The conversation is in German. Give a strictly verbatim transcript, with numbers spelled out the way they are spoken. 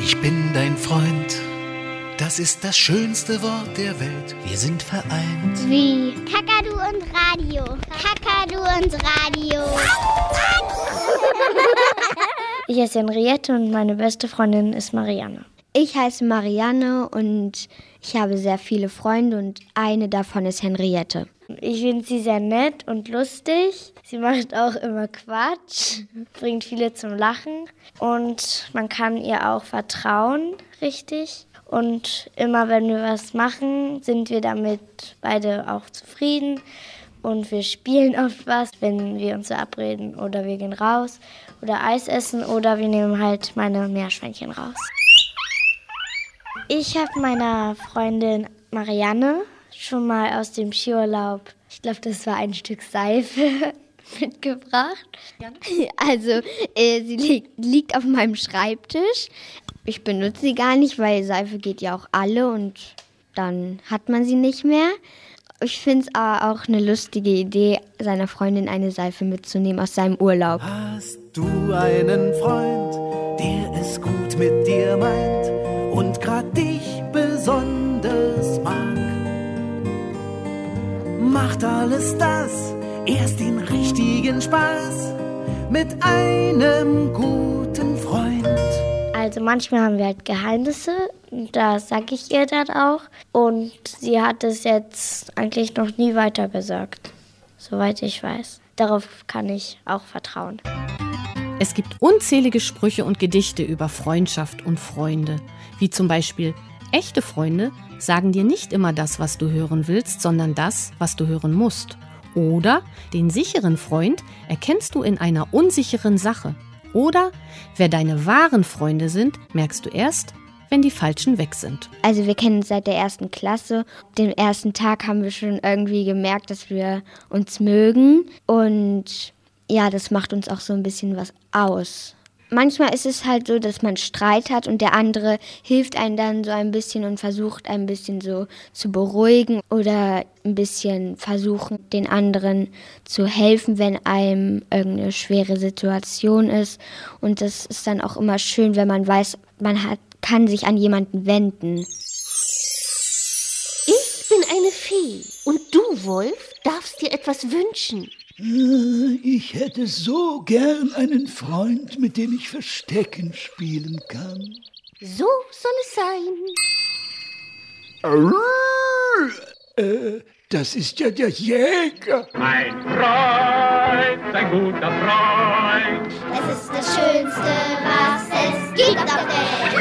Ich bin dein Freund, das ist das schönste Wort der Welt. Wir sind vereint. Wie Kakadu und Radio. Kakadu und Radio. Ich heiße Henriette und meine beste Freundin ist Marianne. Ich heiße Marianne und ich habe sehr viele Freunde und eine davon ist Henriette. Ich finde sie sehr nett und lustig. Sie macht auch immer Quatsch, bringt viele zum Lachen und man kann ihr auch vertrauen, richtig. Und immer wenn wir was machen, sind wir damit beide auch zufrieden. Und wir spielen oft was, wenn wir uns verabreden oder wir gehen raus oder Eis essen oder wir nehmen halt meine Meerschweinchen raus. Ich habe meiner Freundin Marianne schon mal aus dem Skiurlaub, ich glaube, das war ein Stück Seife, mitgebracht. Also, äh, sie liegt, liegt auf meinem Schreibtisch. Ich benutze sie gar nicht, weil Seife geht ja auch alle und dann hat man sie nicht mehr. Ich finde es aber auch eine lustige Idee, seiner Freundin eine Seife mitzunehmen aus seinem Urlaub. Hast du einen Freund, der es gut mit dir meint und grad dich besonders mag? Macht alles das erst den richtigen Spaß mit einem guten Freund. Also manchmal haben wir halt Geheimnisse, das sage ich ihr dann auch. Und sie hat es jetzt eigentlich noch nie weitergesagt, soweit ich weiß. Darauf kann ich auch vertrauen. Es gibt unzählige Sprüche und Gedichte über Freundschaft und Freunde. Wie zum Beispiel: Echte Freunde sagen dir nicht immer das, was du hören willst, sondern das, was du hören musst. Oder: Den sicheren Freund erkennst du in einer unsicheren Sache. Oder: Wer deine wahren Freunde sind, merkst du erst, wenn die Falschen weg sind. Also wir kennen uns seit der ersten Klasse. Den ersten Tag haben wir schon irgendwie gemerkt, dass wir uns mögen. Und ja, das macht uns auch so ein bisschen was aus. Manchmal ist es halt so, dass man Streit hat und der andere hilft einem dann so ein bisschen und versucht ein bisschen so zu beruhigen oder ein bisschen versuchen, den anderen zu helfen, wenn einem irgendeine schwere Situation ist. Und das ist dann auch immer schön, wenn man weiß, man hat, kann sich an jemanden wenden. Ich bin eine Fee und du, Wolf, darfst dir etwas wünschen. Ich hätte so gern einen Freund, mit dem ich Verstecken spielen kann. So soll es sein. Äh, das ist ja der Jäger. Ein Freund, ein guter Freund. Es ist das Schönste, was es gibt auf der Welt.